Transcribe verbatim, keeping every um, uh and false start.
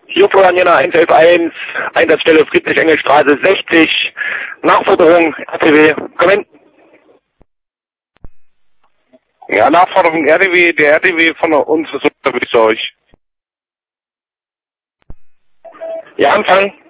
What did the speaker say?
Hier Florian Jenner eins elf eins, Einsatzstelle Friedrich-Engel-Straße sechzig, Nachforderung R T W, komm hin. Ja, Nachforderung R T W, der R T W von uns ist unterwegs zu euch. Ja, Anfang.